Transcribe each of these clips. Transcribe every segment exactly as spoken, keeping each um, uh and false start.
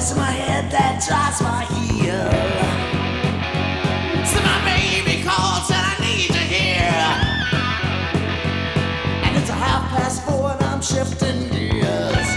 voice in my head that drives my heel. So my baby calls and I need to hear. And it's a half past four and I'm shifting gears.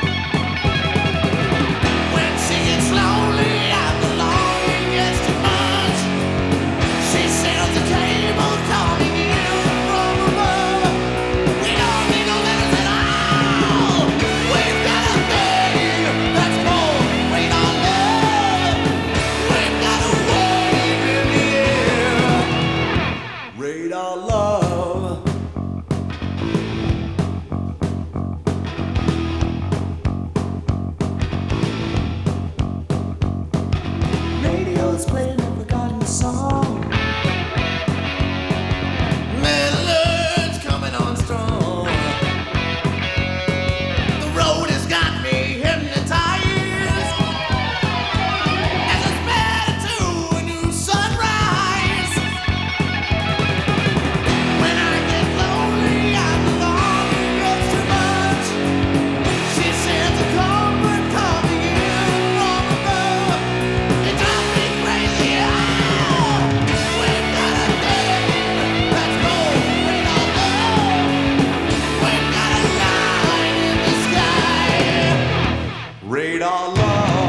When she gets lonely and the longing gets too much, she sets the table calling you from above. We don't need no letters at all. We've got a thing that's called radar love. We've got a wave in the air. Radar love. Radio's playing a forgotten song. Melodies coming on strong. The road has got me hypnotized as it's better to a new sunrise. When I get lonely and the longing gets too much, she sends a comfort coming in from above. It drives me crazy. Ah, we've got a thing that's called radar love. We've got a line in the sky. Radar love.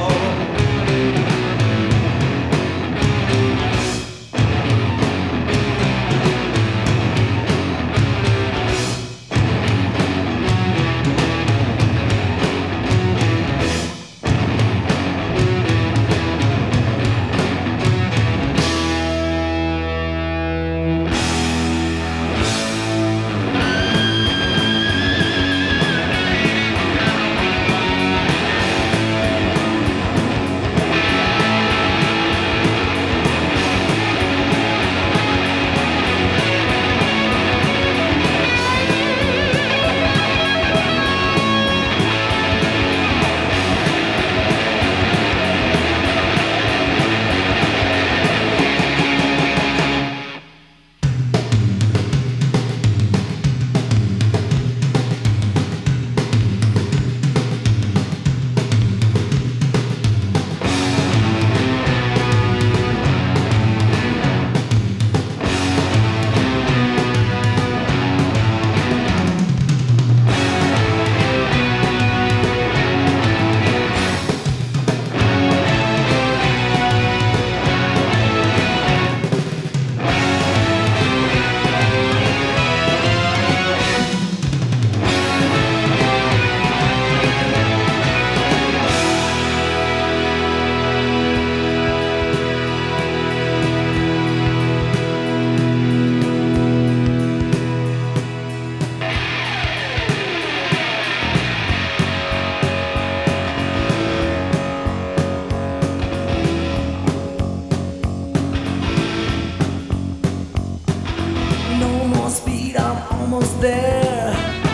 No more speed, I'm almost there.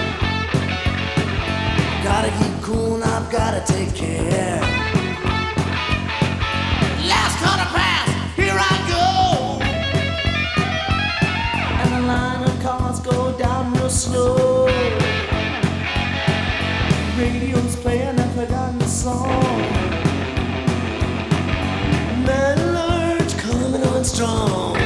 Gotta keep cool and I've gotta take care. Last corner pass, here I go. And the line of cars go down real slow. Radio's playing a forgotten song. Melodies coming on strong.